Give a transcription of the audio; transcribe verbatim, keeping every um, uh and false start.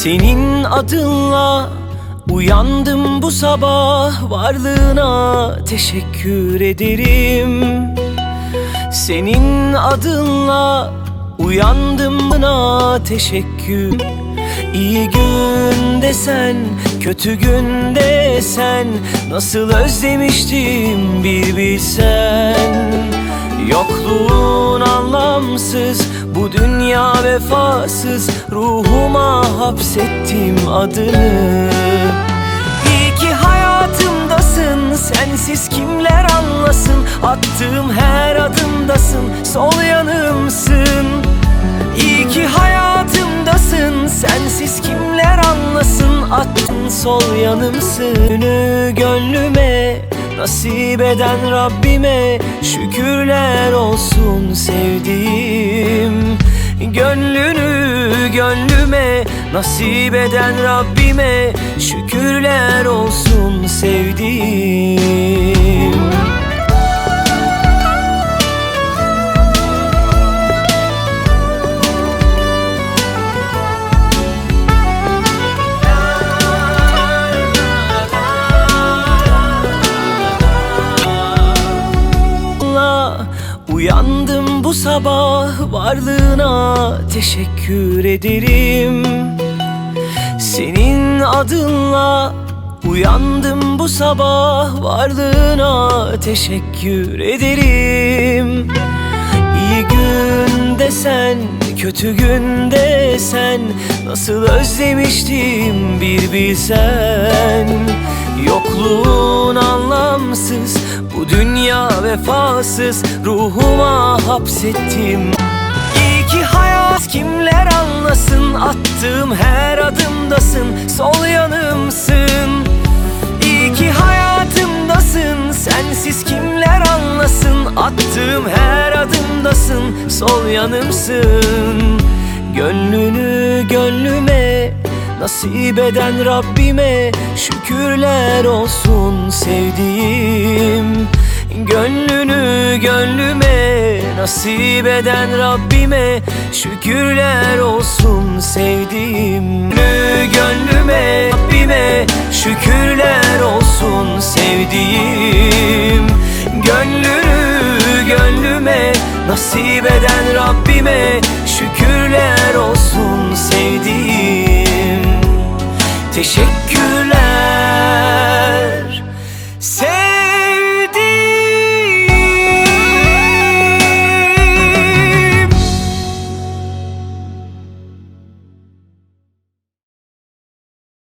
Senin adınla uyandım bu sabah, varlığına teşekkür ederim. Senin adınla uyandım, buna teşekkür. İyi günde sen, kötü günde sen, nasıl özlemiştim bir bilsen. Yokluğun anlamsız, bu dünya vefasız, ruhuma hapsettim adını. İyi ki hayatımdasın, sensiz kimler anlasın. Attığım her adımdasın, sol yanımsın. İyi ki hayatımdasın, sensiz kimler anlasın. Attın sol yanımsın. Gönlünü gönlüme nasip eden Rabbime şükürler olsun sevdiğim. Gönlünü gönlüme nasip eden Rabbime şükürler olsun sevdiğim. Uyandım bu sabah, varlığına teşekkür ederim. Senin adınla uyandım bu sabah, varlığına teşekkür ederim. İyi günde sen, kötü günde sen, nasıl özlemiştim bir bilsen. Yokluğun anlamsız, bu dünya vefasız, ruhuma hapsettim. İyi ki hayat kimler anlasın, attığım her adımdasın, sol yanımsın. İyi ki hayatımdasın, sensiz kimler anlasın. Attığım her adımdasın, sol yanımsın. Gönlünü gönlüme nasip eden Rabbime şükürler olsun sevdiğim. Gönlünü gönlüme nasip eden Rabbime şükürler olsun sevdiğim. Gönlünü gönlüme Rabbime şükürler olsun sevdiğim. Gönlünü gönlüme nasip eden Rabbime şükürler olsun sevdiğim. Teşekkür